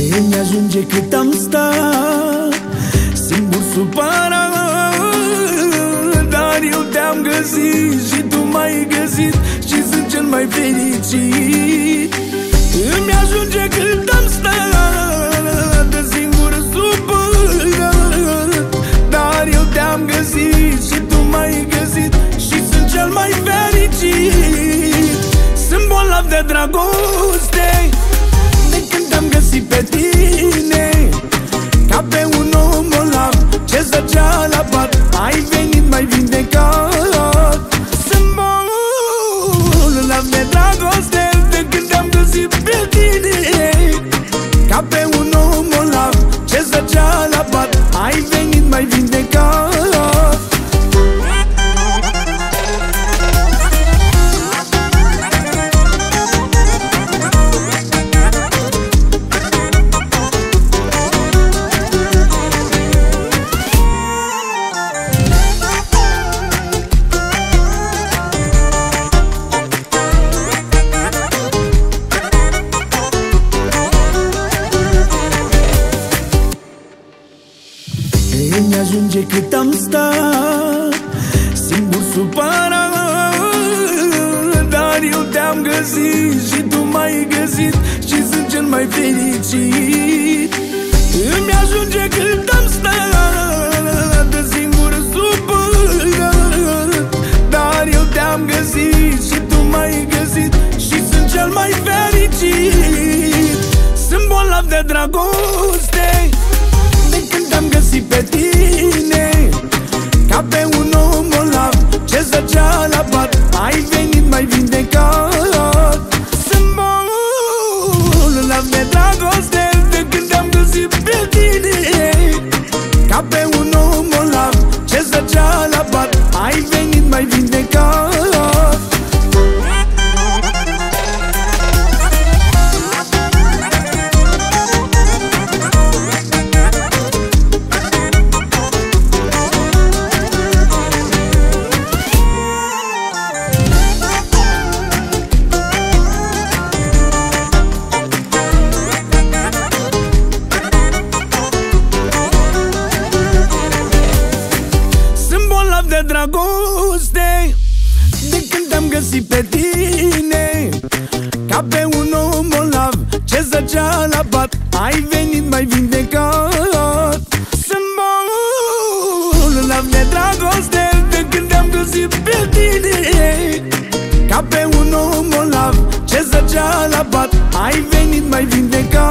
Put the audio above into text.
Mi-ajunge cât am stat singur supărat, dar eu te-am găsit și tu m-ai găsit și sunt cel mai fericit. Îmi ajunge cât am stat singur supărat, dar eu te-am găsit și tu m-ai găsit și sunt cel mai fericit. Sunt bolnav de dragoste de când te-am găsit pe tine, ca pe un om bolnav ce zăcea la pat. Ai venit, m-ai vindecat. Sunt bolnav de dragoste de când te-am găsit pe tine, ca pe un om bolnav ce zăcea la pat. Ai venit, m-ai vindecat. Mi-ajunge cât am stat singur supărat, dar eu te-am găsit și tu m-ai găsit și sunt cel mai fericit. Îmi ajunge cât am stat singur supărat, dar eu te-am găsit și tu m-ai găsit și sunt cel mai fericit. Sunt bolnav de dragoste de când te-am găsit pe tine, ca pe un om bolnav ce zăcea la pat. Ai venit, m-ai vindecat. Sunt bolnav de dragoste de când te-am găsit pe tine, ca pe un om bolnav ce zăcea la pat. Ai venit, m-ai vindecat. De dragoste de când te-am găsit pe tine, ca pe un om bolnav ce zăcea la pat. Ai venit, m-ai vindecat. Sunt bolnav de dragoste de când te-am găsit pe tine, ca pe un om bolnav ce zăcea la pat. Ai venit, m-ai vindecat.